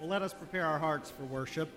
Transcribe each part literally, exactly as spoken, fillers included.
Well, let us prepare our hearts for worship.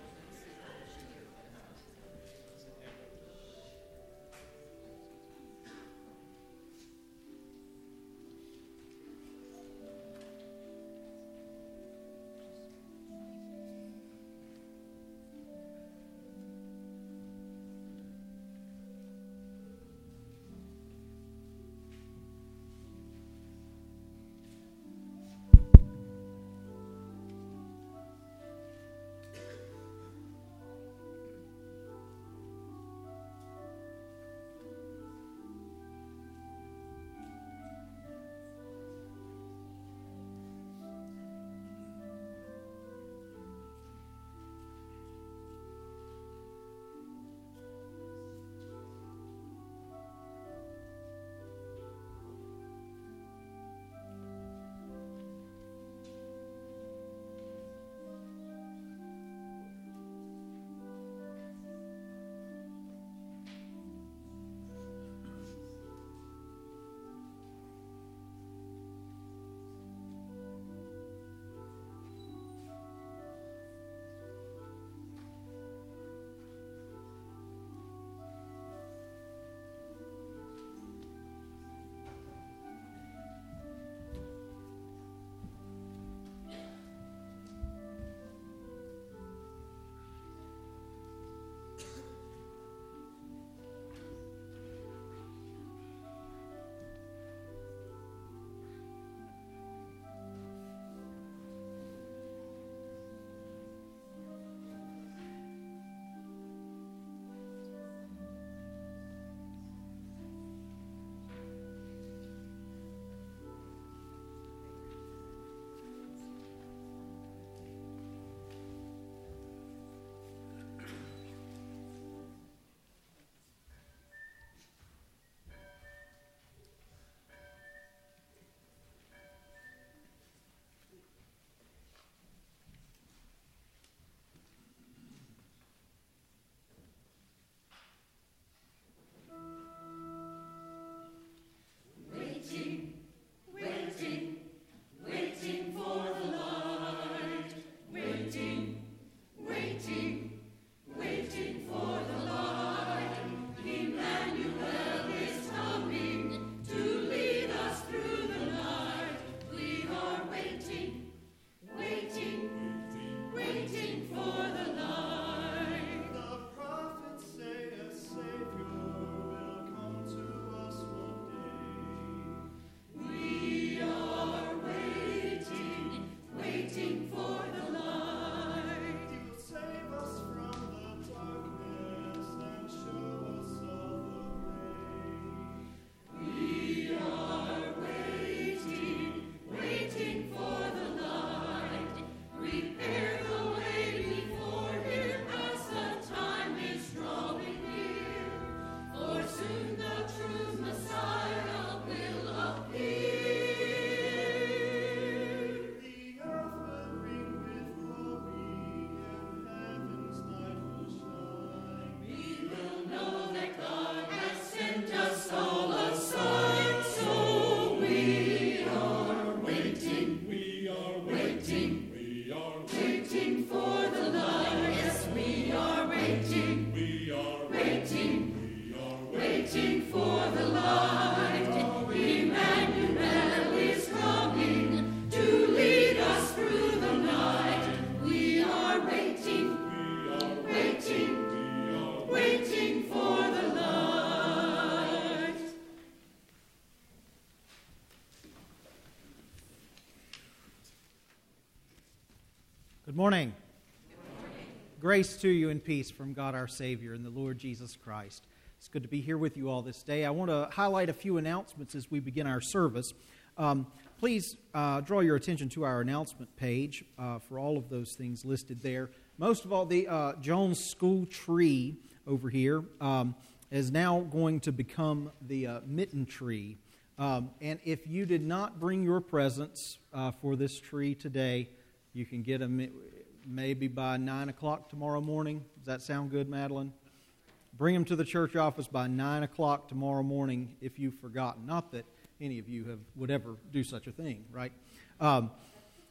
Good morning. Good morning. Grace to you and peace from God our Savior and the Lord Jesus Christ. It's good to be here with you all this day. I want to highlight a few announcements as we begin our service. Um, please uh, draw your attention to our announcement page uh, for all of those things listed there. Most of all, the uh, Jones School tree over here um, is now going to become the uh, mitten tree. Um, and if you did not bring your presents uh, for this tree today, you can get them maybe by nine o'clock tomorrow morning. Does that sound good, Madeline? Bring them to the church office by nine o'clock tomorrow morning if you've forgotten. Not that any of you have would ever do such a thing, right? Um,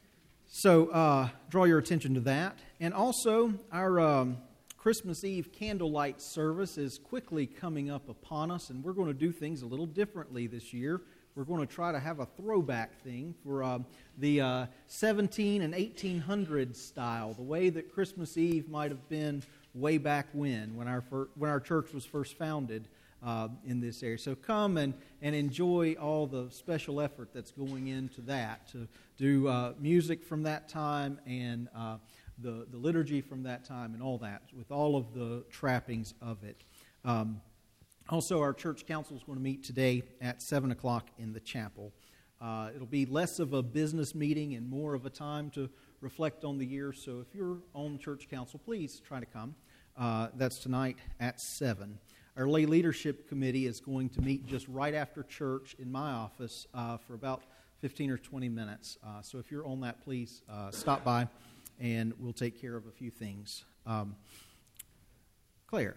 So uh, draw your attention to that. And also, our um, Christmas Eve candlelight service is quickly coming up upon us, and we're going to do things a little differently this year. We're going to try to have a throwback thing for uh, the uh, seventeen and eighteen hundreds style, the way that Christmas Eve might have been way back when, when our fir- when our church was first founded uh, in this area. So come and, and enjoy all the special effort that's going into that, to do uh, music from that time and uh, the, the liturgy from that time and all that, with all of the trappings of it. Um, Also, our church council is going to meet today at seven o'clock in the chapel. Uh, it'll be less of a business meeting and more of a time to reflect on the year. So if you're on church council, please try to come. Uh, that's tonight at seven. Our lay leadership committee is going to meet just right after church in my office uh, for about fifteen or twenty minutes. Uh, so if you're on that, please uh, stop by and we'll take care of a few things. Um, Claire.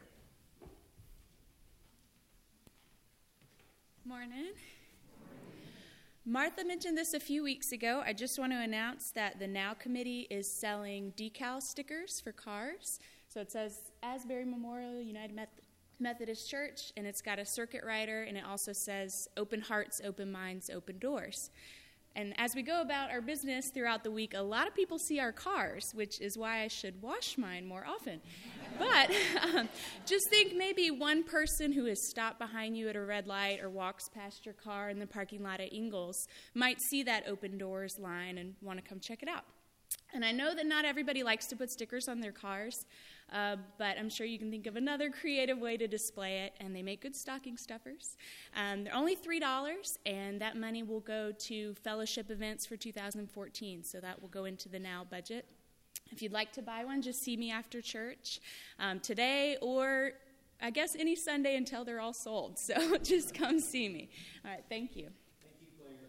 Morning. Martha mentioned this a few weeks ago. I just want to announce that the Now Committee is selling decal stickers for cars. So it says Asbury Memorial United Meth- Methodist Church, and it's got a circuit rider, and it also says open hearts, open minds, open doors. And as we go about our business throughout the week, a lot of people see our cars, which is why I should wash mine more often. But um, just think maybe one person who has stopped behind you at a red light or walks past your car in the parking lot at Ingalls might see that open doors line and want to come check it out. And I know that not everybody likes to put stickers on their cars, uh, but I'm sure you can think of another creative way to display it, and they make good stocking stuffers. Um, they're only three dollars, and that money will go to fellowship events for two thousand fourteen, so that will go into the Now budget. If you'd like to buy one, just see me after church um, today, or I guess any Sunday until they're all sold, so just come see me. All right, thank you. Thank you, Claire.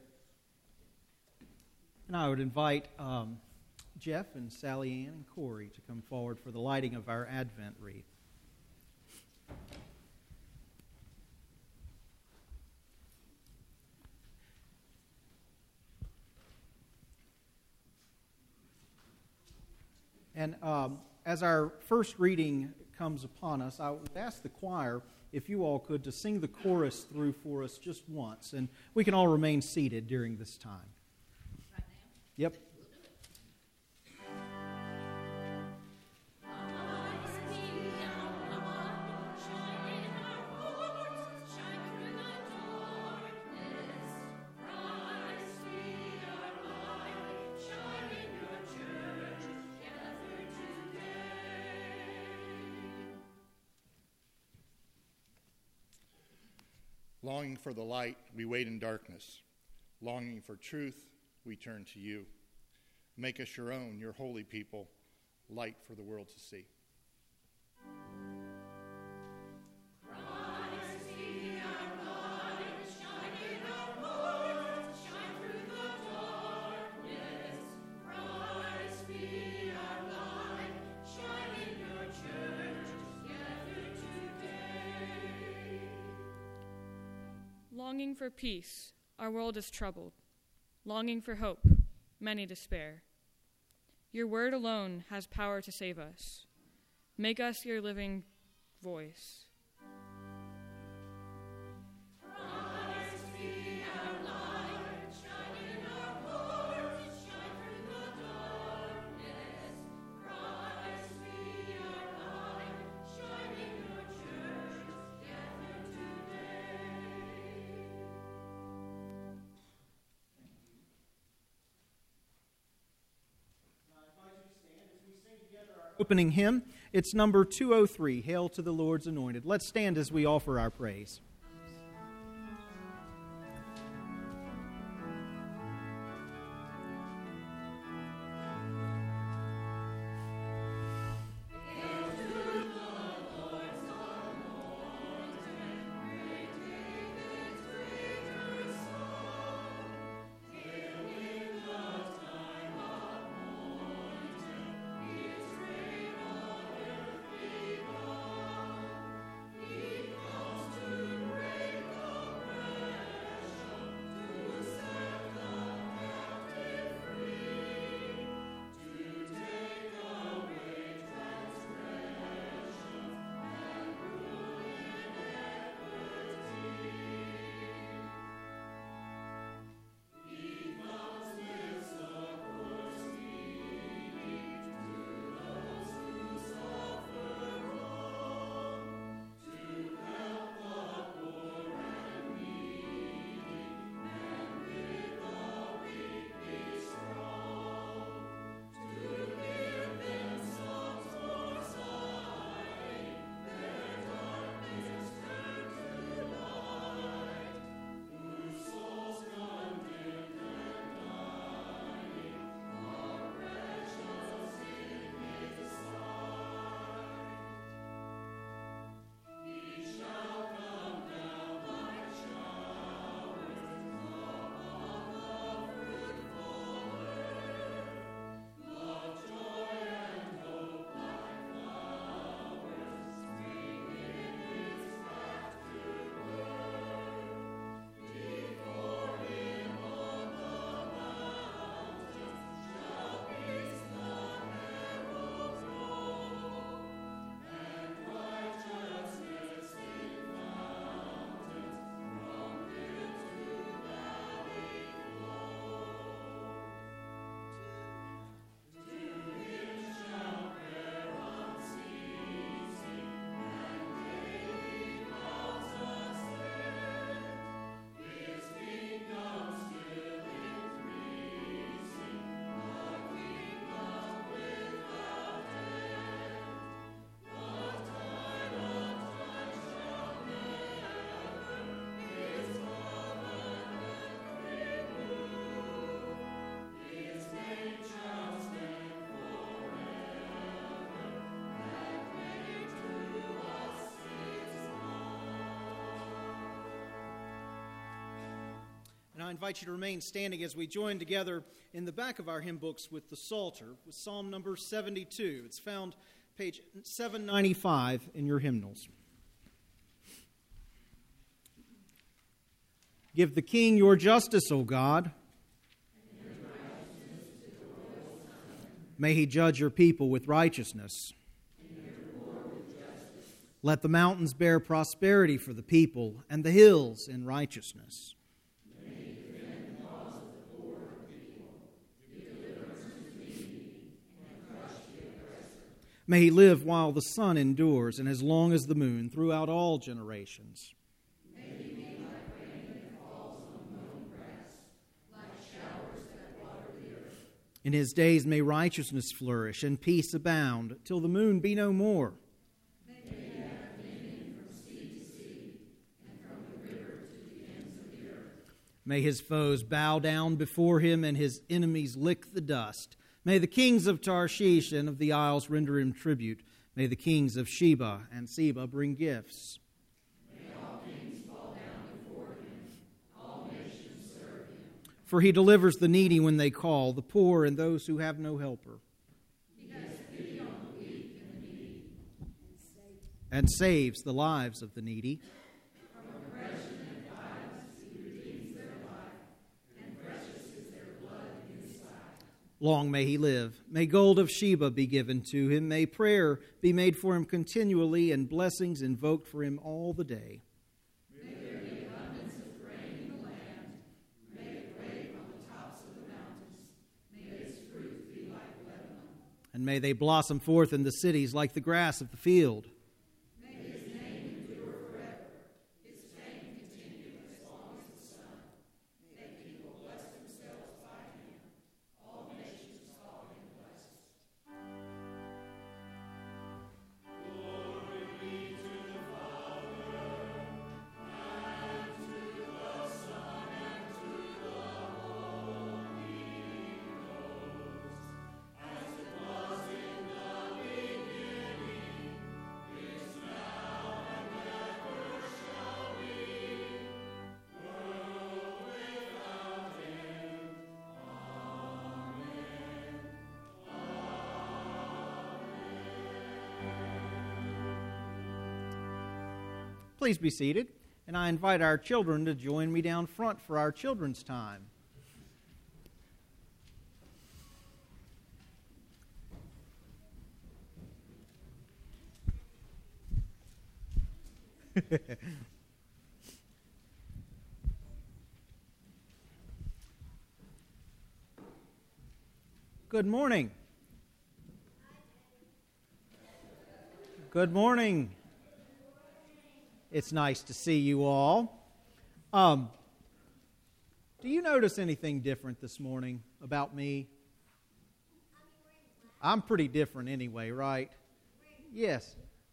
And I would invite Um, Jeff and Sally Ann and Corey to come forward for the lighting of our Advent wreath. And um, as our first reading comes upon us, I would ask the choir, if you all could, to sing the chorus through for us just once. And we can all remain seated during this time. Right now? Yep. Longing for the light, we wait in darkness. Longing for truth, we turn to you. Make us your own, your holy people, light for the world to see. Longing for peace, our world is troubled. Longing for hope, many despair. Your word alone has power to save us. Make us your living voice. Opening hymn, it's number two oh three, Hail to the Lord's Anointed. Let's stand as we offer our praise. He comes to I invite you to remain standing as we join together in the back of our hymn books with the Psalter, with Psalm number seventy-two. It's found page seven ninety-five in your hymnals. Give the King your justice, O God. May he judge your people with righteousness. Let the mountains bear prosperity for the people, and the hills in righteousness. May he live while the sun endures, and as long as the moon, throughout all generations. May he be like rain that falls on mown grass, like showers that water the earth. In his days may righteousness flourish, and peace abound, till the moon be no more. May he have dominion from sea to sea, and from the river to the ends of the earth. May his foes bow down before him, and his enemies lick the dust. May the kings of Tarshish and of the isles render him tribute. May the kings of Sheba and Seba bring gifts. May all kings fall down before him, all nations serve him. For he delivers the needy when they call, the poor and those who have no helper. He has pity on the weak and the needy, And saves the lives of the needy. from oppression and violence he redeems their life, and precious is their blood in his sight. Long may he live. May gold of Sheba be given to him. May prayer be made for him continually, and blessings invoked for him all the day. May there be abundance of grain in the land. May it wave on the tops of the mountains. May its fruit be like Lebanon. And may they blossom forth in the cities like the grass of the field. May his name endure forever. His fame continue as long as the sun. May people bless themselves by him. All nations call him blessed. Please be seated, and I invite our children to join me down front for our children's time. Good morning. Good morning. It's nice to see you all. Um, do you notice anything different this morning about me? I'm pretty different anyway, right? Yes.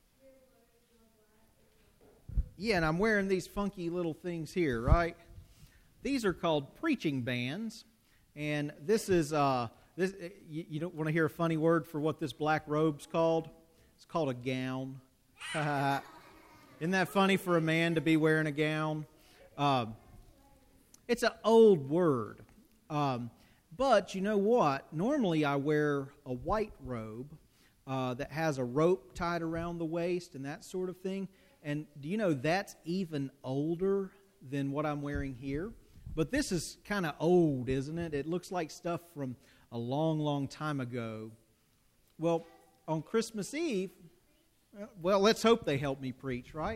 Yeah, and I'm wearing these funky little things here, right? These are called preaching bands, and this is uh, this. You, you don't want to hear a funny word for what this black robe's called? It's called a gown. Isn't that funny for a man to be wearing a gown? Um, it's an old word. Um, but you know what? Normally I wear a white robe uh, that has a rope tied around the waist and that sort of thing. And do you know that's even older than what I'm wearing here? But this is kind of old, isn't it? It looks like stuff from a long, long time ago. Well, on Christmas Eve, well, let's hope they help me preach, right?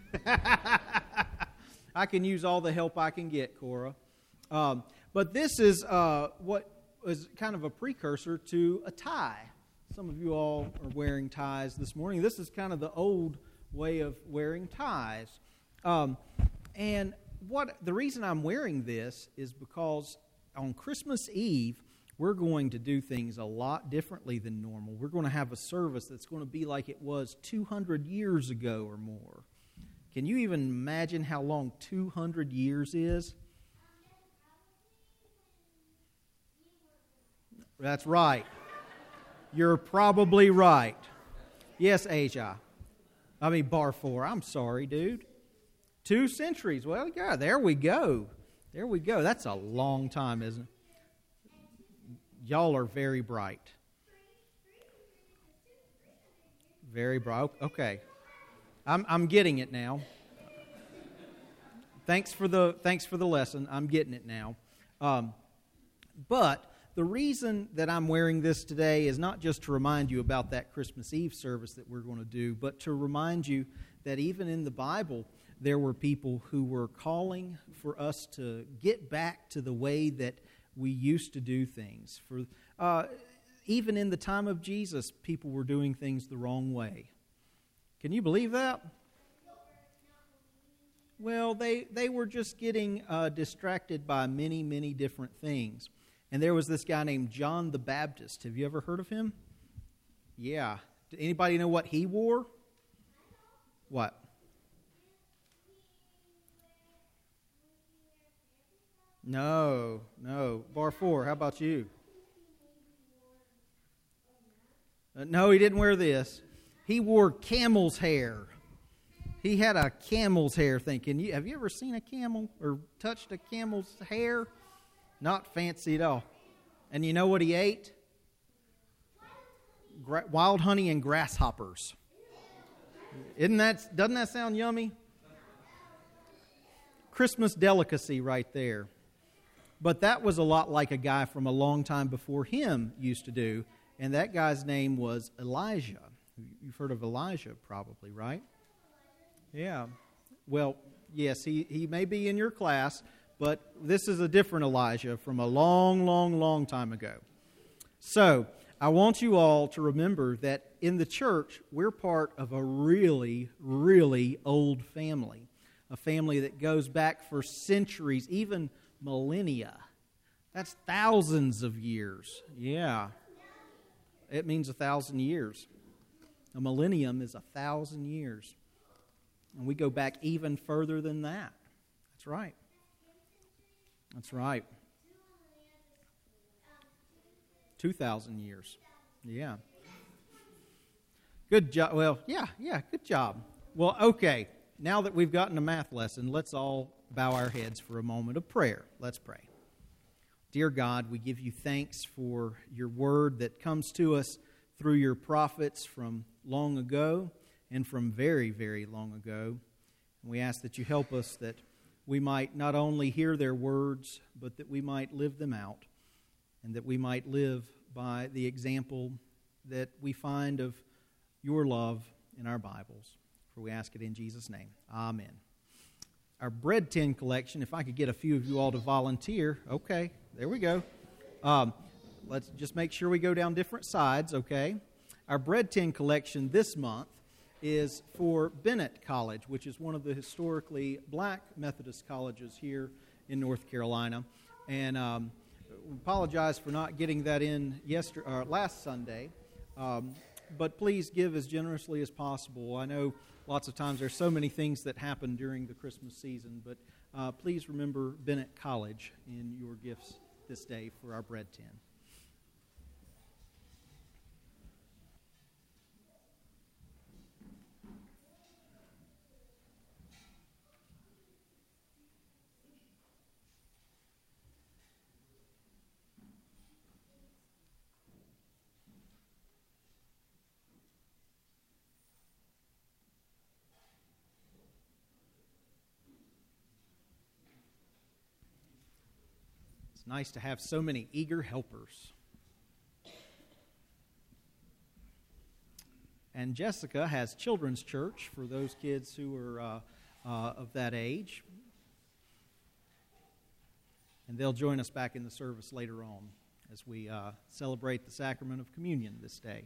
I can use all the help I can get, Cora. Um, but this is uh, what is kind of a precursor to a tie. Some of you all are wearing ties this morning. This is kind of the old way of wearing ties. Um, and what the reason I'm wearing this is because on Christmas Eve, we're going to do things a lot differently than normal. We're going to have a service that's going to be like it was two hundred years ago or more. Can you even imagine how long two hundred years is? That's right. You're probably right. Yes, Asia. I mean, bar four. I'm sorry, dude. Two centuries. Well, yeah, there we go. There we go. That's a long time, isn't it? Y'all are very bright. Very bright. Okay. I'm I'm getting it now. Thanks for the thanks for the lesson. I'm getting it now. Um, but the reason that I'm wearing this today is not just to remind you about that Christmas Eve service that we're going to do, but to remind you that even in the Bible, there were people who were calling for us to get back to the way that we used to do things. For uh, even in the time of Jesus, people were doing things the wrong way. Can you believe that? Well, they, they were just getting uh, distracted by many, many different things. And there was this guy named John the Baptist. Have you ever heard of him? Yeah. Anybody know what he wore? What? No, no. Bar four, how about you? Uh, no, he didn't wear this. He wore camel's hair. He had a camel's hair thing. Can you, have you ever seen a camel or touched a camel's hair? Not fancy at all. And you know what he ate? Gra- wild honey and grasshoppers. Isn't that, doesn't that sound yummy? Christmas delicacy right there. But that was a lot like a guy from a long time before him used to do, and that guy's name was Elijah. You've heard of Elijah probably, right? Yeah. Well, yes, he, he may be in your class, but this is a different Elijah from a long, long, long time ago. So, I want you all to remember that in the church, we're part of a really, really old family. A family that goes back for centuries, even millennia. That's thousands of years. Yeah. It means a thousand years. A millennium is a thousand years. And we go back even further than that. That's right. That's right. Two thousand years. Yeah. Good job. Well, yeah, yeah, good job. Well, okay. Now that we've gotten a math lesson, let's all bow our heads for a moment of prayer. Let's pray. Dear God, we give you thanks for your word that comes to us through your prophets from long ago and from very, very long ago. And we ask that you help us that we might not only hear their words, but that we might live them out, and that we might live by the example that we find of your love in our Bibles. For we ask it in Jesus' name. Amen. Our bread tin collection, if I could get a few of you all to volunteer. Okay, there we go. Um, let's just make sure we go down different sides, okay? Our bread tin collection this month is for Bennett College, which is one of the historically black Methodist colleges here in North Carolina. And um, we apologize for not getting that in yesterday, or last Sunday. Um, but please give as generously as possible. I know lots of times there's so many things that happen during the Christmas season, but uh, please remember Bennett College in your gifts this day for our bread tin. Nice to have so many eager helpers. And Jessica has children's church for those kids who are uh, uh, of that age. And they'll join us back in the service later on as we uh, celebrate the sacrament of communion this day.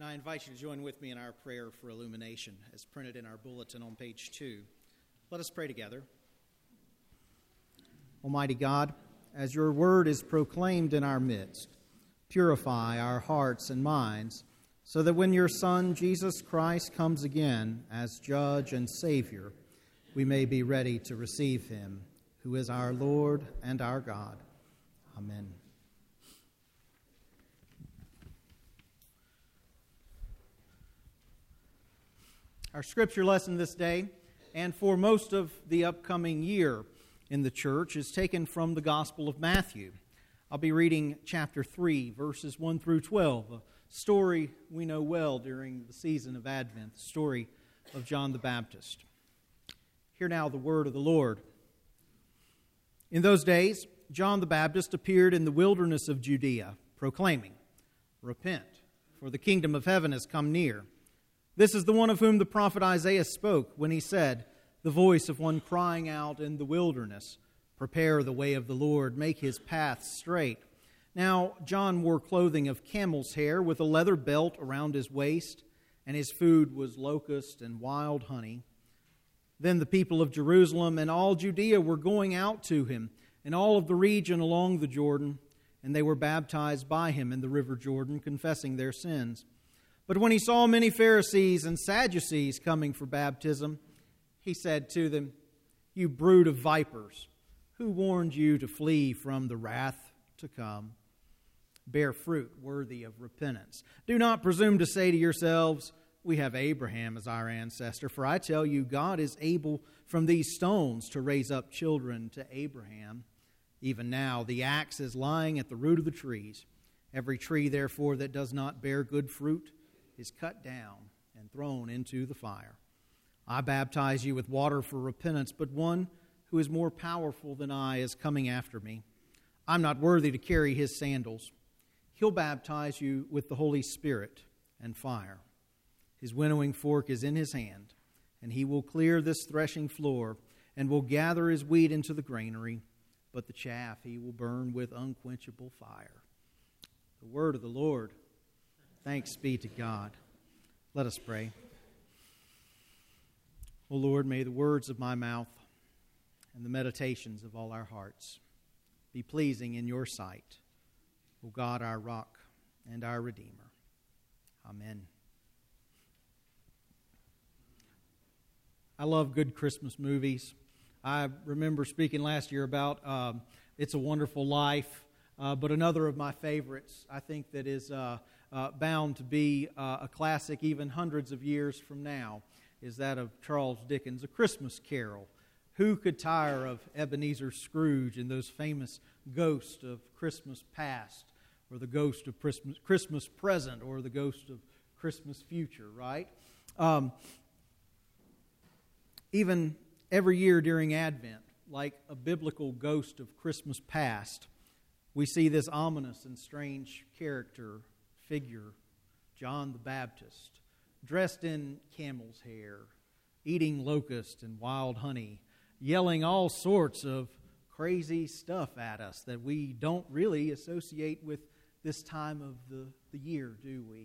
Now I invite you to join with me in our prayer for illumination as printed in our bulletin on page two. Let us pray together. Almighty God, as your word is proclaimed in our midst, purify our hearts and minds so that when your Son, Jesus Christ, comes again as Judge and Savior, we may be ready to receive him, who is our Lord and our God. Amen. Our scripture lesson this day, and for most of the upcoming year in the church, is taken from the Gospel of Matthew. I'll be reading chapter three, verses one through twelve, a story we know well during the season of Advent, the story of John the Baptist. Hear now the word of the Lord. In those days, John the Baptist appeared in the wilderness of Judea, proclaiming, "Repent, for the kingdom of heaven has come near. This is the one of whom the prophet Isaiah spoke when he said, 'The voice of one crying out in the wilderness, prepare the way of the Lord, make his path straight.' Now John wore clothing of camel's hair with a leather belt around his waist, and his food was locust and wild honey. Then the people of Jerusalem and all Judea were going out to him, and all of the region along the Jordan, and they were baptized by him in the river Jordan, confessing their sins. But when he saw many Pharisees and Sadducees coming for baptism, he said to them, 'You brood of vipers, who warned you to flee from the wrath to come? Bear fruit worthy of repentance. Do not presume to say to yourselves, we have Abraham as our ancestor, for I tell you, God is able from these stones to raise up children to Abraham. Even now the axe is lying at the root of the trees. Every tree, therefore, that does not bear good fruit is cut down and thrown into the fire. I baptize you with water for repentance, but one who is more powerful than I is coming after me. I'm not worthy to carry his sandals. He'll baptize you with the Holy Spirit and fire. His winnowing fork is in his hand, and he will clear this threshing floor and will gather his wheat into the granary, but the chaff he will burn with unquenchable fire." The word of the Lord. Thanks be to God. Let us pray. O Lord, may the words of my mouth and the meditations of all our hearts be pleasing in your sight, O God, our rock and our Redeemer. Amen. I love good Christmas movies. I remember speaking last year about uh, It's a Wonderful Life, uh, but another of my favorites, I think, that is uh, uh, bound to be uh, a classic even hundreds of years from now, is that of Charles Dickens' A Christmas Carol. Who could tire of Ebenezer Scrooge and those famous ghosts of Christmas past, or the ghost of Christmas, Christmas present, or the ghost of Christmas future, right? Um, even every year during Advent, like a biblical ghost of Christmas past, we see this ominous and strange character, figure, John the Baptist, dressed in camel's hair, eating locust and wild honey, yelling all sorts of crazy stuff at us that we don't really associate with this time of the, the year, do we?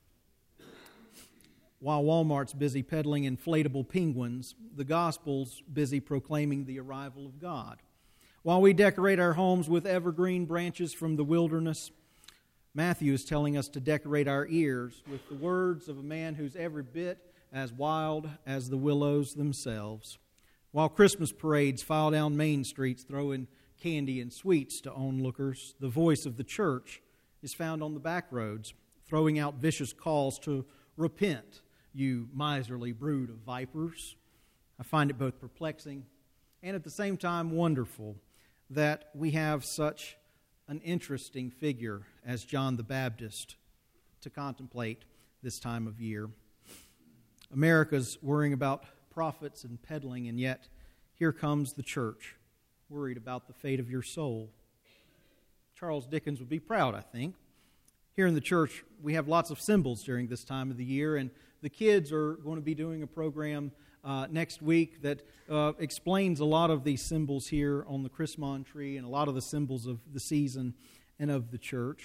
While Walmart's busy peddling inflatable penguins, the Gospel's busy proclaiming the arrival of God. While we decorate our homes with evergreen branches from the wilderness, Matthew is telling us to decorate our ears with the words of a man who's every bit as wild as the willows themselves. While Christmas parades file down main streets throwing candy and sweets to onlookers, the voice of the church is found on the back roads, throwing out vicious calls to repent, you miserly brood of vipers. I find it both perplexing and at the same time wonderful that we have such an interesting figure as John the Baptist to contemplate this time of year. America's worrying about prophets and peddling, and yet here comes the church, worried about the fate of your soul. Charles Dickens would be proud, I think. Here in the church, we have lots of symbols during this time of the year, and the kids are going to be doing a program uh, next week that uh, explains a lot of these symbols here on the Chrismon tree and a lot of the symbols of the season and of the church.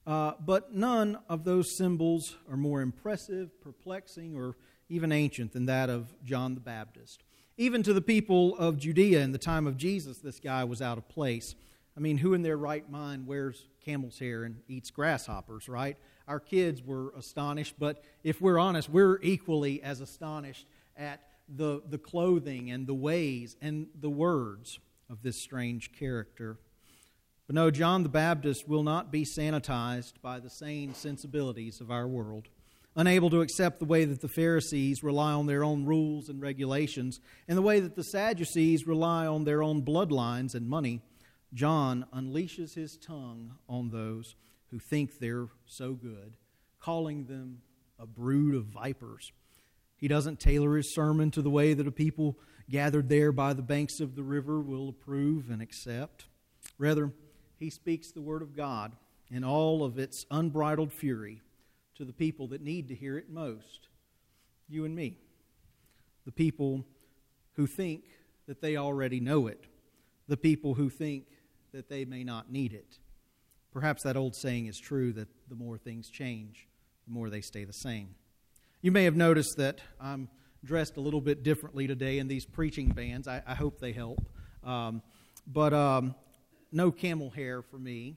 Uh, but none of those symbols are more impressive, perplexing, or even ancient than that of John the Baptist. Even to the people of Judea in the time of Jesus, this guy was out of place. I mean, who in their right mind wears camel's hair and eats grasshoppers, right? Our kids were astonished, but if we're honest, we're equally as astonished at the, the clothing and the ways and the words of this strange character. But no, John the Baptist will not be sanitized by the sane sensibilities of our world. Unable to accept the way that the Pharisees rely on their own rules and regulations, and the way that the Sadducees rely on their own bloodlines and money, John unleashes his tongue on those who think they're so good, calling them a brood of vipers. He doesn't tailor his sermon to the way that a people gathered there by the banks of the river will approve and accept. Rather, he speaks the word of God in all of its unbridled fury to the people that need to hear it most, you and me, the people who think that they already know it, the people who think that they may not need it. Perhaps that old saying is true that the more things change, the more they stay the same. You may have noticed that I'm dressed a little bit differently today in these preaching bands. I, I hope they help. Um, but um, no camel hair for me.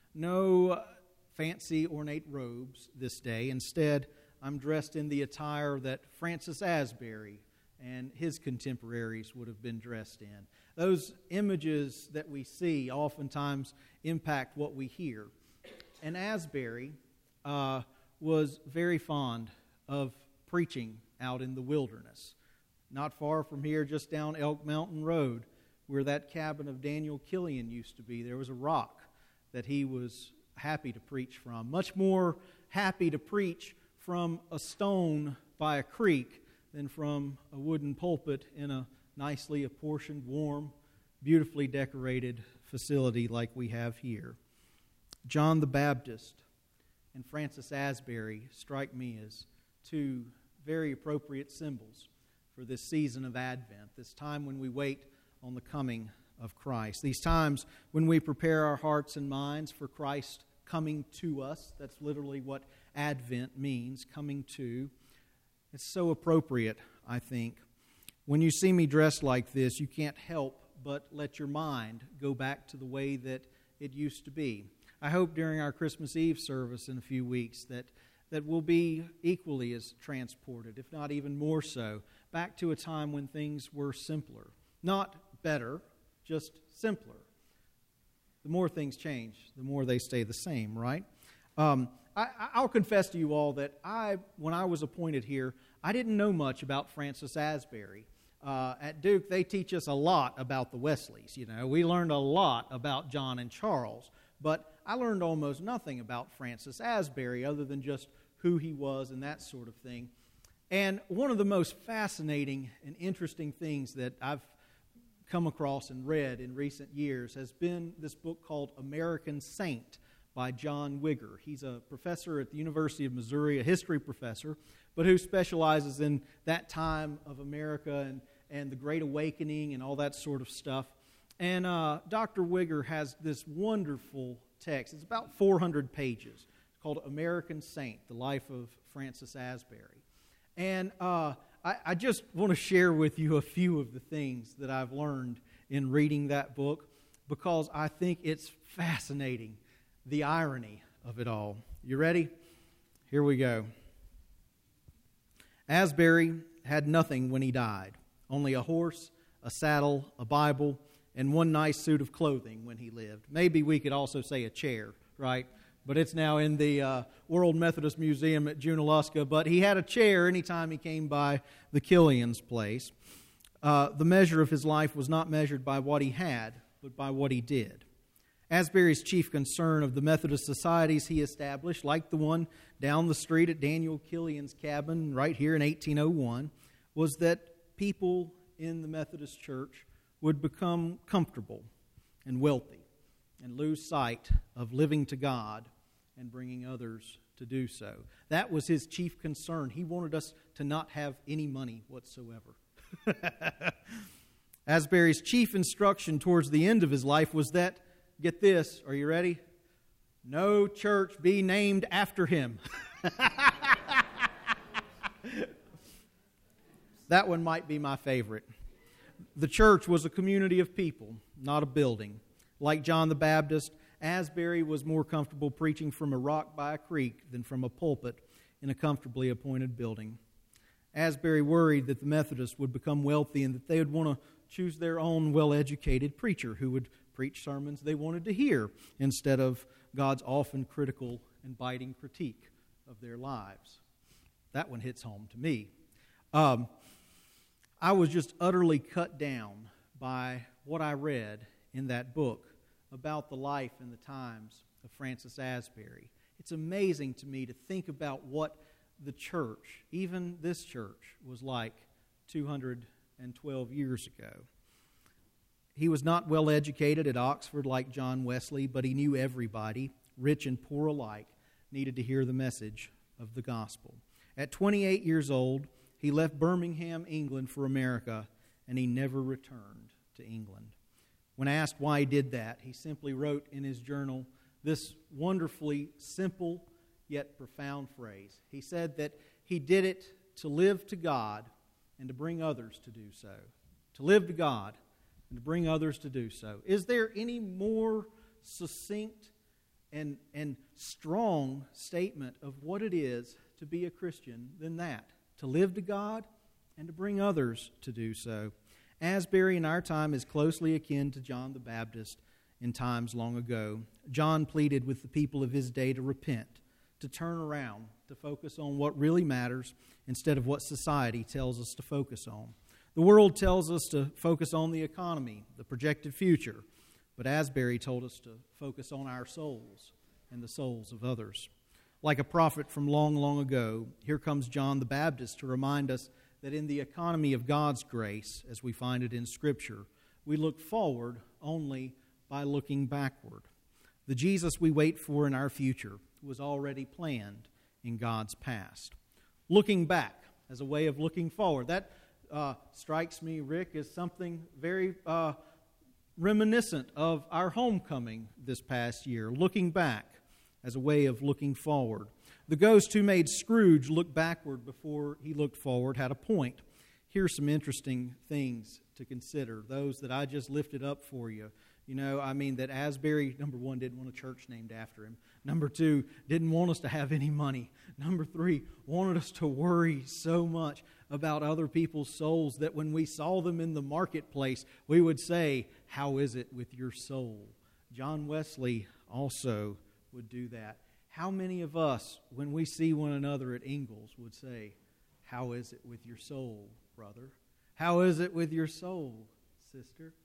No fancy ornate robes this day. Instead, I'm dressed in the attire that Francis Asbury and his contemporaries would have been dressed in. Those images that we see oftentimes impact what we hear. And Asbury uh, was very fond of preaching out in the wilderness. Not far from here, just down Elk Mountain Road, where that cabin of Daniel Killian used to be, there was a rock that he was happy to preach from. Much more happy to preach from a stone by a creek than from a wooden pulpit in a nicely apportioned, warm, beautifully decorated facility like we have here. John the Baptist and Francis Asbury strike me as two very appropriate symbols for this season of Advent, this time when we wait on the coming of Christ. These times when we prepare our hearts and minds for Christ coming to us. That's literally what Advent means, coming to. It's so appropriate, I think. When you see me dressed like this, you can't help but let your mind go back to the way that it used to be. I hope during our Christmas Eve service in a few weeks that, that we'll be equally as transported, if not even more so, back to a time when things were simpler. Not better, just simpler. The more things change, the more they stay the same, right? Um, I, I'll confess to you all that I, when I was appointed here, I didn't know much about Francis Asbury. Uh, at Duke, they teach us a lot about the Wesleys. You know, we learned a lot about John and Charles, but I learned almost nothing about Francis Asbury other than just who he was and that sort of thing. And one of the most fascinating and interesting things that I've come across and read in recent years has been this book called American Saint by John Wigger. He's a professor at the University of Missouri, a history professor, but who specializes in that time of America and, and the Great Awakening and all that sort of stuff. And uh, Doctor Wigger has this wonderful text. It's about four hundred pages. It's called American Saint, the life of Francis Asbury. And uh, I, I just want to share with you a few of the things that I've learned in reading that book because I think it's fascinating, the irony of it all. You ready? Here we go. Asbury had nothing when he died, only a horse, a saddle, a Bible, and one nice suit of clothing when he lived. Maybe we could also say a chair, right? But it's now in the uh, World Methodist Museum at Junaluska. But he had a chair anytime he came by the Killian's place. Uh, the measure of his life was not measured by what he had, but by what he did. Asbury's chief concern of the Methodist societies he established, like the one down the street at Daniel Killian's cabin right here in eighteen oh one, was that people in the Methodist Church would become comfortable and wealthy and lose sight of living to God and bringing others to do so. That was his chief concern. He wanted us to not have any money whatsoever. Asbury's chief instruction towards the end of his life was that, get this, are you ready? No church be named after him. That one might be my favorite. The church was a community of people, not a building. Like John the Baptist, Asbury was more comfortable preaching from a rock by a creek than from a pulpit in a comfortably appointed building. Asbury worried that the Methodists would become wealthy and that they would want to choose their own well-educated preacher who would preach sermons they wanted to hear instead of God's often critical and biting critique of their lives. That one hits home to me. Um, I was just utterly cut down by what I read in that book about the life and the times of Francis Asbury. It's amazing to me to think about what the church, even this church, was like two hundred twelve years ago. He was not well educated at Oxford like John Wesley, but he knew everybody, rich and poor alike, needed to hear the message of the gospel. At twenty-eight years old, he left Birmingham, England for America, and he never returned to England. When asked why he did that, he simply wrote in his journal this wonderfully simple yet profound phrase. He said that he did it to live to God and to bring others to do so. To live to God and to bring others to do so. Is there any more succinct and, and strong statement of what it is to be a Christian than that? To live to God and to bring others to do so. Asbury in our time is closely akin to John the Baptist in times long ago. John pleaded with the people of his day to repent, to turn around, to focus on what really matters instead of what society tells us to focus on. The world tells us to focus on the economy, the projected future, but Asbury told us to focus on our souls and the souls of others. Like a prophet from long, long ago, here comes John the Baptist to remind us that in the economy of God's grace, as we find it in Scripture, we look forward only by looking backward. The Jesus we wait for in our future was already planned in God's past. Looking back as a way of looking forward. That uh, strikes me, Rick, as something very uh, reminiscent of our homecoming this past year. Looking back as a way of looking forward. The ghost who made Scrooge look backward before he looked forward had a point. Here's some interesting things to consider, those that I just lifted up for you. You know, I mean, that Asbury, number one, didn't want a church named after him. Number two, didn't want us to have any money. Number three, wanted us to worry so much about other people's souls that when we saw them in the marketplace, we would say, "How is it with your soul?" John Wesley also would do that. How many of us, when we see one another at Ingalls, would say, "How is it with your soul, brother? How is it with your soul, sister?"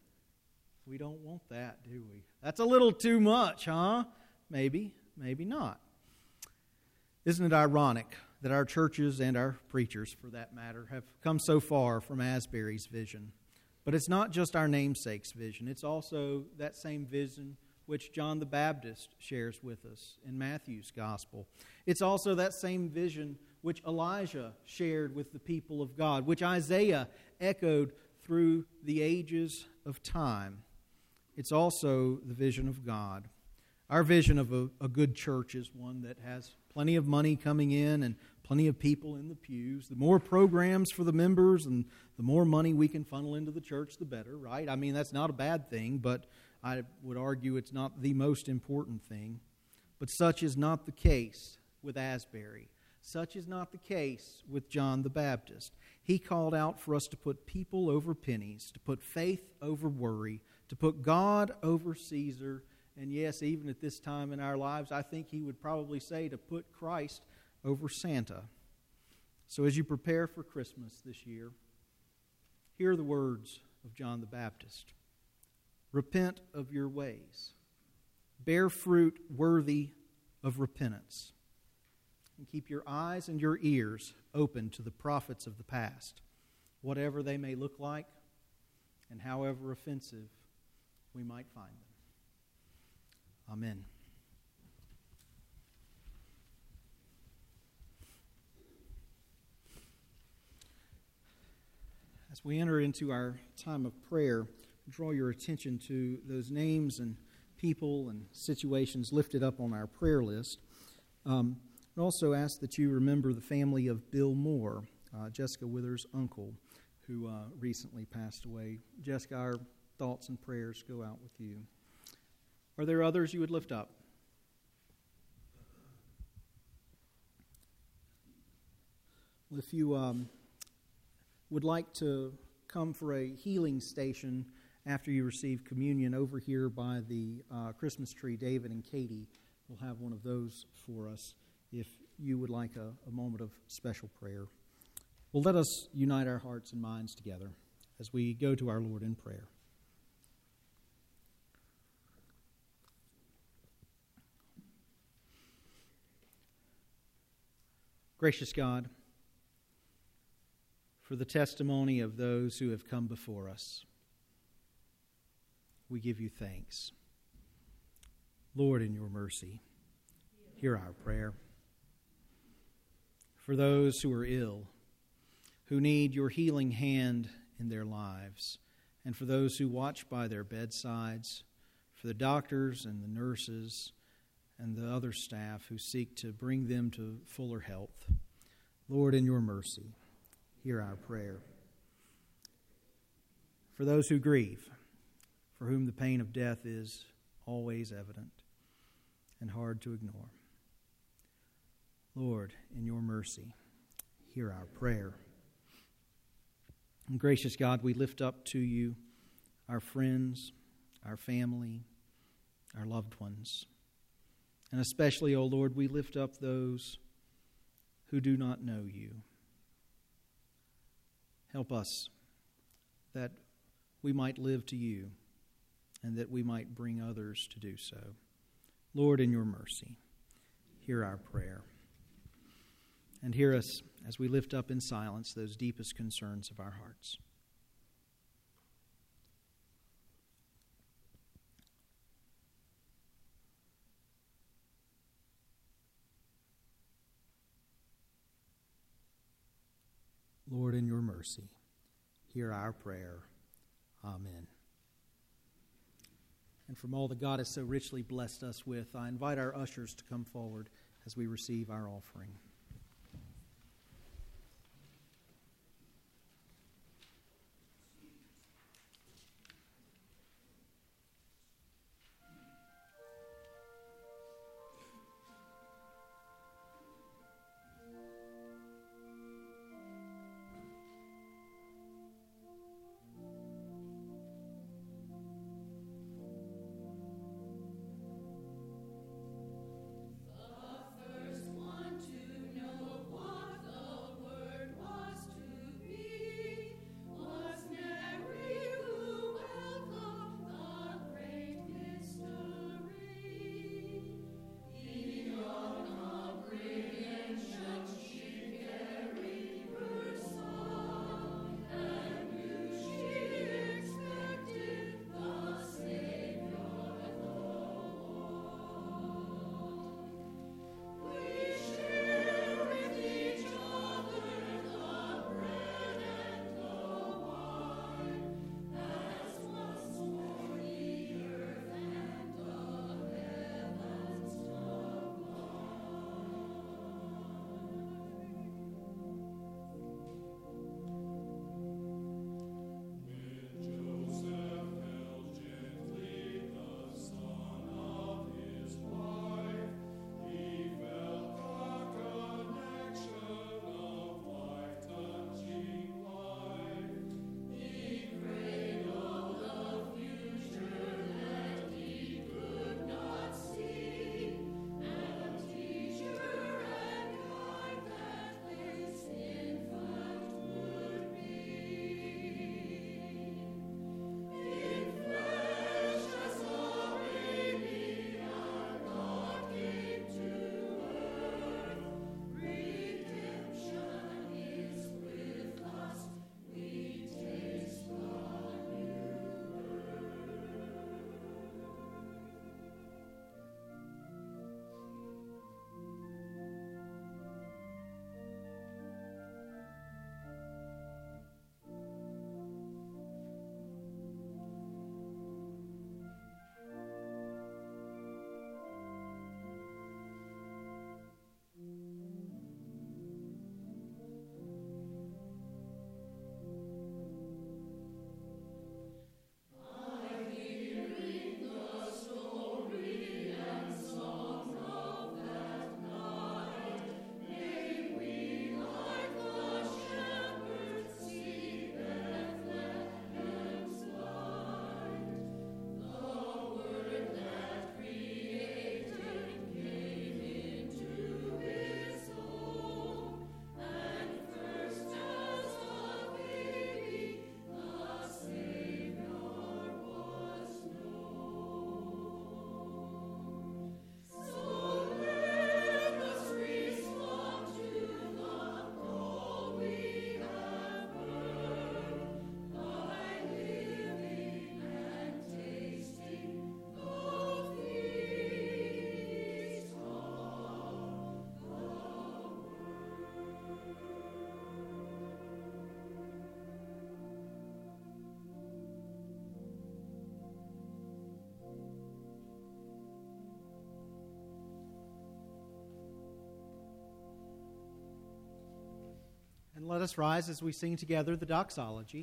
We don't want that, do we? That's a little too much, huh? Maybe, maybe not. Isn't it ironic that our churches and our preachers, for that matter, have come so far from Asbury's vision? But it's not just our namesake's vision. It's also that same vision which John the Baptist shares with us in Matthew's Gospel. It's also that same vision which Elijah shared with the people of God, which Isaiah echoed through the ages of time. It's also the vision of God. Our vision of a, a good church is one that has plenty of money coming in and plenty of people in the pews. The more programs for the members and the more money we can funnel into the church, the better, right? I mean, that's not a bad thing, but I would argue it's not the most important thing. But such is not the case with Asbury. Such is not the case with John the Baptist. He called out for us to put people over pennies, to put faith over worry, to put God over Caesar, and yes, even at this time in our lives, I think he would probably say to put Christ over Santa. So as you prepare for Christmas this year, hear the words of John the Baptist. Repent of your ways. Bear fruit worthy of repentance. And keep your eyes and your ears open to the prophets of the past, whatever they may look like and however offensive we might find them. Amen. As we enter into our time of prayer, draw your attention to those names and people and situations lifted up on our prayer list. Um, I also ask that you remember the family of Bill Moore, uh, Jessica Withers' uncle, who uh, recently passed away. Jessica, our thoughts and prayers go out with you. Are there others you would lift up? Well, if you um, would like to come for a healing station after you receive communion over here by the uh, Christmas tree, David and Katie will have one of those for us if you would like a, a moment of special prayer. Well, let us unite our hearts and minds together as we go to our Lord in prayer. Gracious God, for the testimony of those who have come before us, we give you thanks. Lord, in your mercy, hear our prayer. For those who are ill, who need your healing hand in their lives, and for those who watch by their bedsides, for the doctors and the nurses and the other staff who seek to bring them to fuller health, Lord, in your mercy, hear our prayer. For those who grieve, for whom the pain of death is always evident and hard to ignore, Lord, in your mercy, hear our prayer. And gracious God, we lift up to you our friends, our family, our loved ones. And especially, O Lord, we lift up those who do not know you. Help us that we might live to you and that we might bring others to do so. Lord, in your mercy, hear our prayer. And hear us as we lift up in silence those deepest concerns of our hearts. Lord, in your mercy, hear our prayer. Amen. And from all that God has so richly blessed us with, I invite our ushers to come forward as we receive our offering. The first one to Let us rise as we sing together the doxology.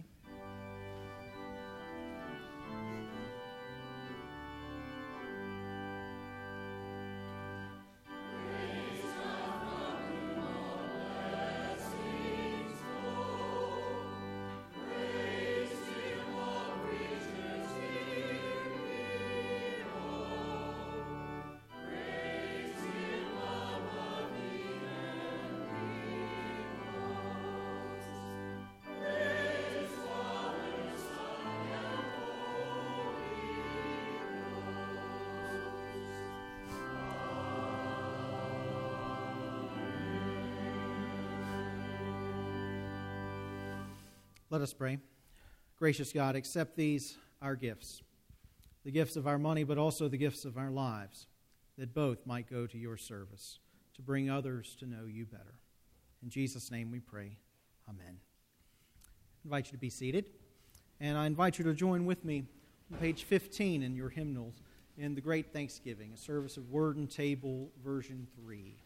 Let us pray. Gracious God, accept these, our gifts, the gifts of our money, but also the gifts of our lives, that both might go to your service, to bring others to know you better. In Jesus' name we pray. Amen. I invite you to be seated, and I invite you to join with me on page fifteen in your hymnals in the Great Thanksgiving, a service of Word and Table, version three.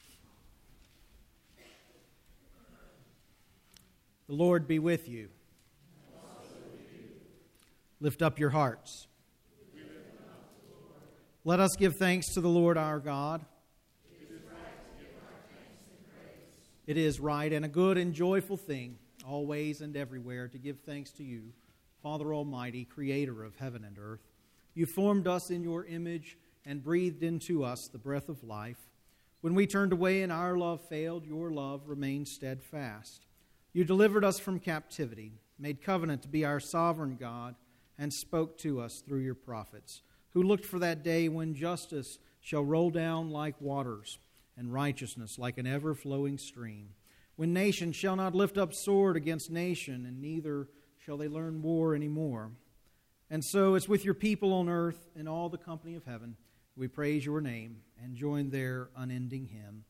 The Lord be with you. And also with you. Lift up your hearts. We lift them up to the Lord. Let us give thanks to the Lord our God. It is right to give our thanks and praise. It is right and a good and joyful thing, always and everywhere, to give thanks to you, Father Almighty, Creator of heaven and earth. You formed us in your image and breathed into us the breath of life. When we turned away and our love failed, your love remained steadfast. You delivered us from captivity, made covenant to be our sovereign God, and spoke to us through your prophets, who looked for that day when justice shall roll down like waters, and righteousness like an ever-flowing stream, when nation shall not lift up sword against nation, and neither shall they learn war any more. And so, as with your people on earth and all the company of heaven, we praise your name and join their unending hymn.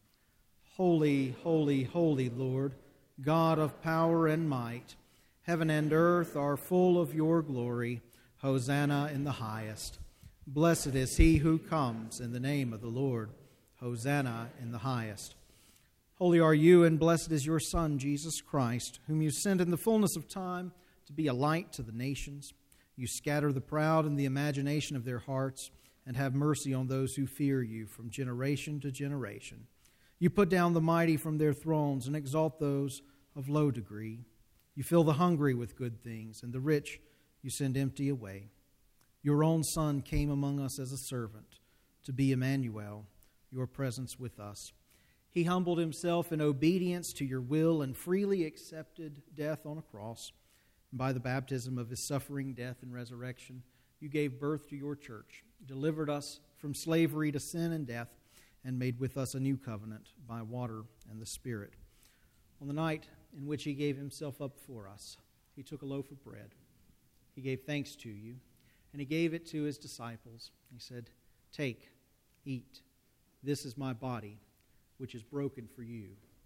Holy, holy, holy Lord, God of power and might, heaven and earth are full of your glory. Hosanna in the highest. Blessed is he who comes in the name of the Lord. Hosanna in the highest. Holy are you, and blessed is your Son, Jesus Christ, whom you sent in the fullness of time to be a light to the nations. You scatter the proud in the imagination of their hearts, and have mercy on those who fear you from generation to generation. You put down the mighty from their thrones and exalt those of low degree. You fill the hungry with good things, and the rich you send empty away. Your own Son came among us as a servant, to be Emmanuel, your presence with us. He humbled himself in obedience to your will and freely accepted death on a cross. And by the baptism of his suffering, death, and resurrection, you gave birth to your church, delivered us from slavery to sin and death, and made with us a new covenant by water and the Spirit. On the night in which he gave himself up for us, he took a loaf of bread. He gave thanks to you, and he gave it to his disciples. He said, "Take, eat. This is my body, which is broken for you.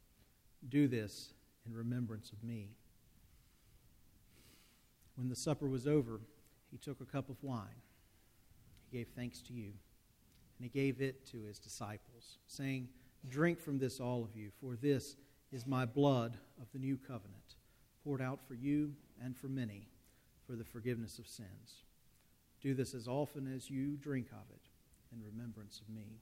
Do this in remembrance of me." When the supper was over, he took a cup of wine. He gave thanks to you, and he gave it to his disciples, saying, "Drink from this, all of you, for this is my blood of the new covenant, poured out for you and for many for the forgiveness of sins. Do this as often as you drink of it in remembrance of me."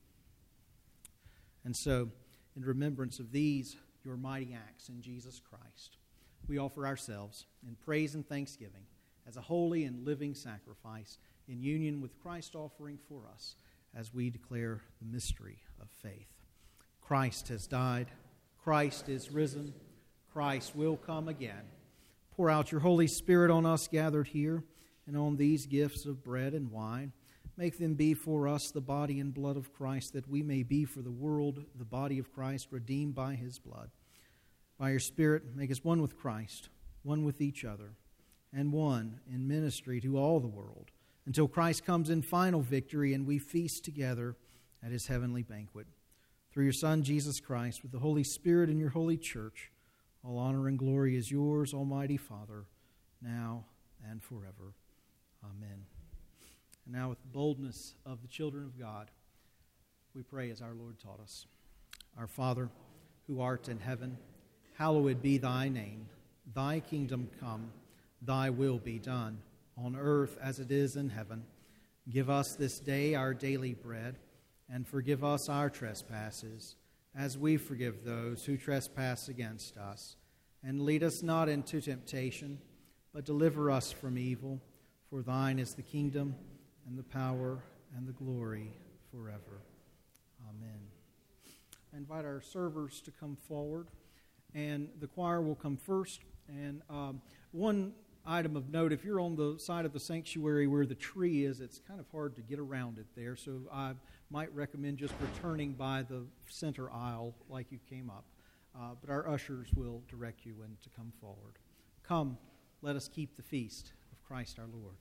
And so, in remembrance of these, your mighty acts in Jesus Christ, we offer ourselves in praise and thanksgiving as a holy and living sacrifice in union with Christ offering for us as we declare the mystery of faith. Christ has died. Christ is risen. Christ will come again. Pour out your Holy Spirit on us gathered here and on these gifts of bread and wine. Make them be for us the body and blood of Christ, that we may be for the world the body of Christ, redeemed by his blood. By your Spirit, make us one with Christ, one with each other, and one in ministry to all the world, until Christ comes in final victory and we feast together at his heavenly banquet. Through your Son, Jesus Christ, with the Holy Spirit in your holy church, all honor and glory is yours, Almighty Father, now and forever. Amen. And now, with the boldness of the children of God, we pray as our Lord taught us. Our Father, who art in heaven, hallowed be thy name. Thy kingdom come, thy will be done, on earth as it is in heaven. Give us this day our daily bread, and forgive us our trespasses, as we forgive those who trespass against us. And lead us not into temptation, but deliver us from evil. For thine is the kingdom, and the power, and the glory forever. Amen. I invite our servers to come forward, and the choir will come first. And um, one item of note, if you're on the side of the sanctuary where the tree is, it's kind of hard to get around it there, so I might recommend just returning by the center aisle like you came up. Uh, but our ushers will direct you when to come forward. Come, let us keep the feast of Christ our Lord.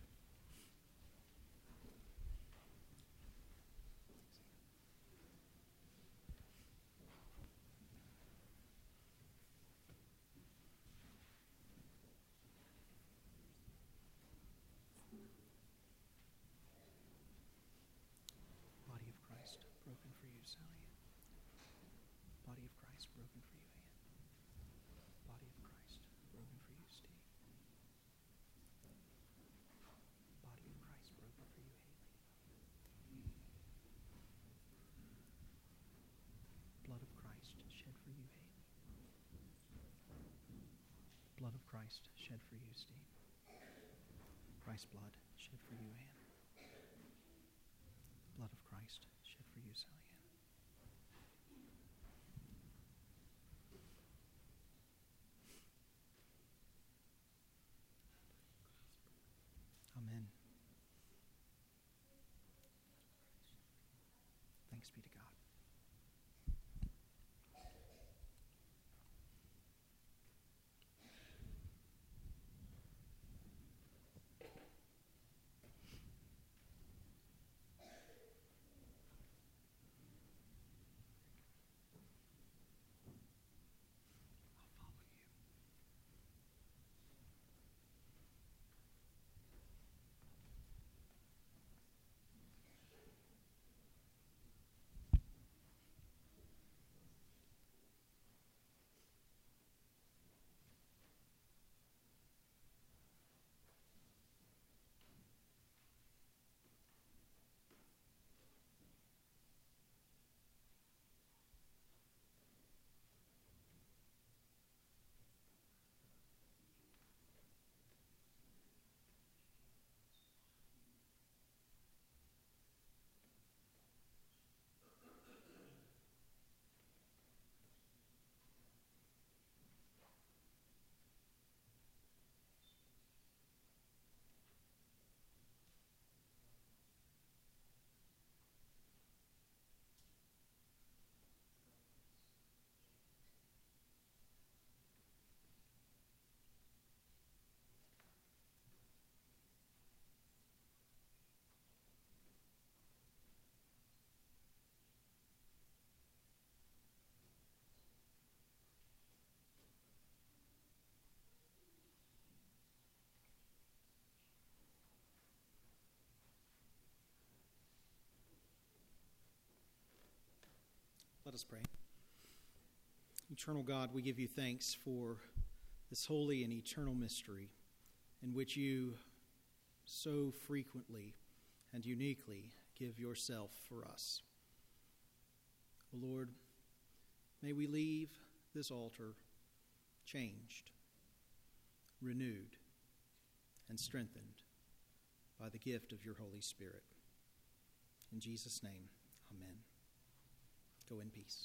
Body of Christ, broken for you, Sally. Body of Christ, broken for you, Ann. Body of Christ, broken for you, Steve. Body of Christ, broken for you, Haley. Blood of Christ, shed for you, Haley. Blood of Christ, shed for you, Steve. Christ's blood, shed for you, Ann. Blood of Christ, shed for you, Sally Ann. Amen. Thanks be to God. I'll follow you. Let us pray. Eternal God, we give you thanks for this holy and eternal mystery in which you so frequently and uniquely give yourself for us. O Lord, may we leave this altar changed, renewed, and strengthened by the gift of your Holy Spirit. In Jesus' name, amen. Go in peace.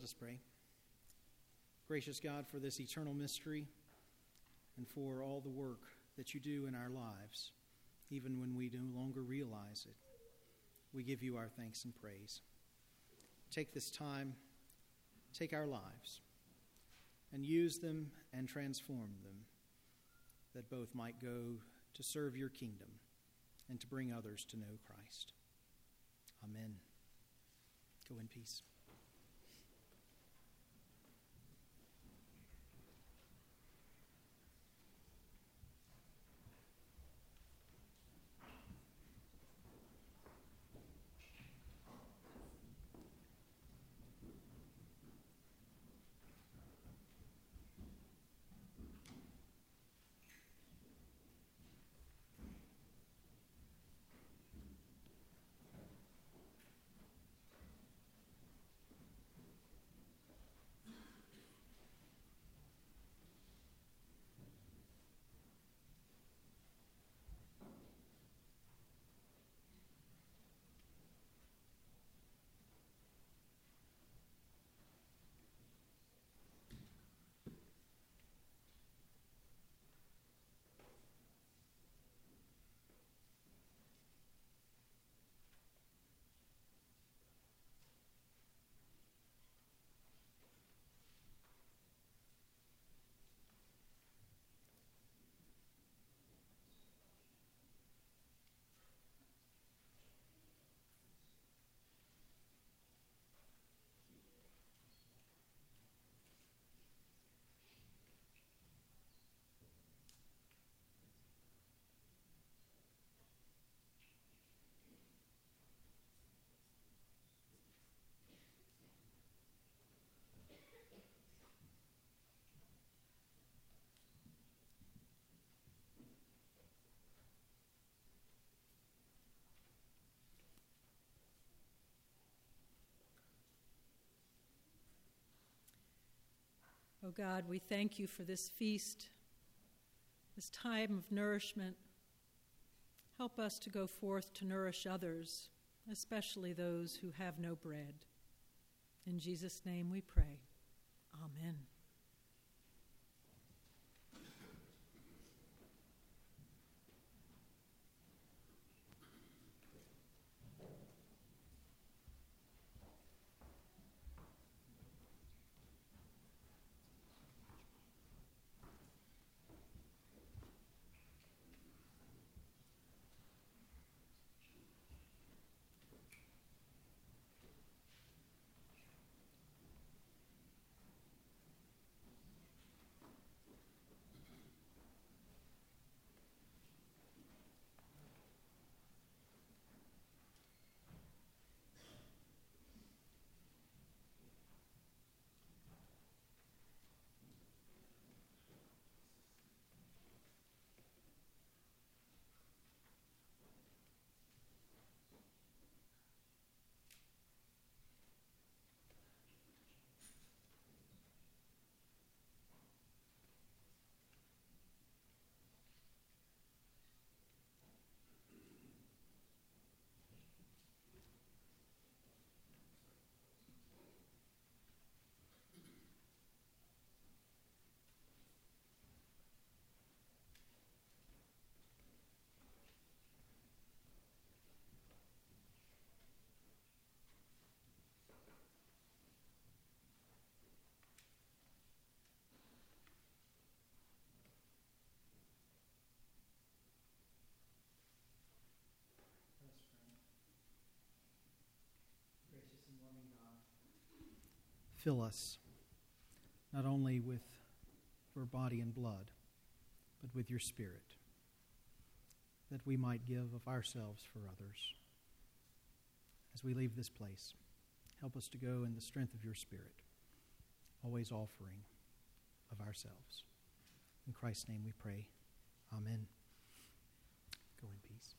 Let us pray. Gracious God, for this eternal mystery and for all the work that you do in our lives, even when we no longer realize it, we give you our thanks and praise. Take this time, take our lives, and use them and transform them, that both might go to serve your kingdom and to bring others to know Christ. Amen. Go in peace. Oh God, we thank you for this feast, this time of nourishment. Help us to go forth to nourish others, especially those who have no bread. In Jesus' name we pray. Amen. Fill us, not only with your body and blood, but with your Spirit, that we might give of ourselves for others. As we leave this place, help us to go in the strength of your Spirit, always offering of ourselves. In Christ's name we pray. Amen. Go in peace.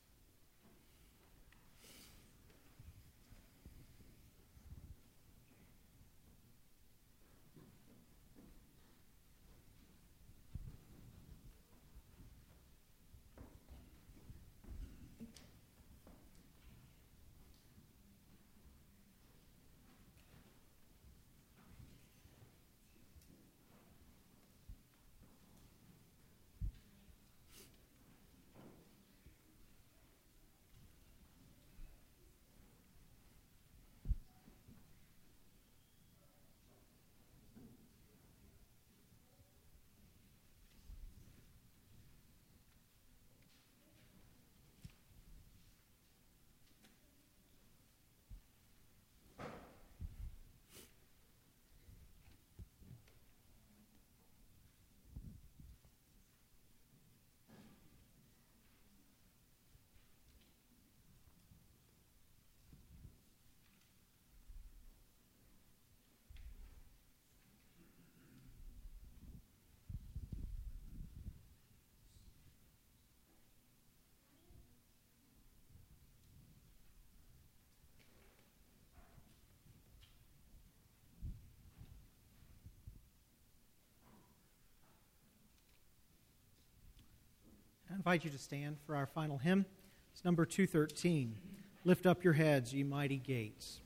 invite you to stand for our final hymn. It's number two thirteen. Lift up your heads, ye mighty gates.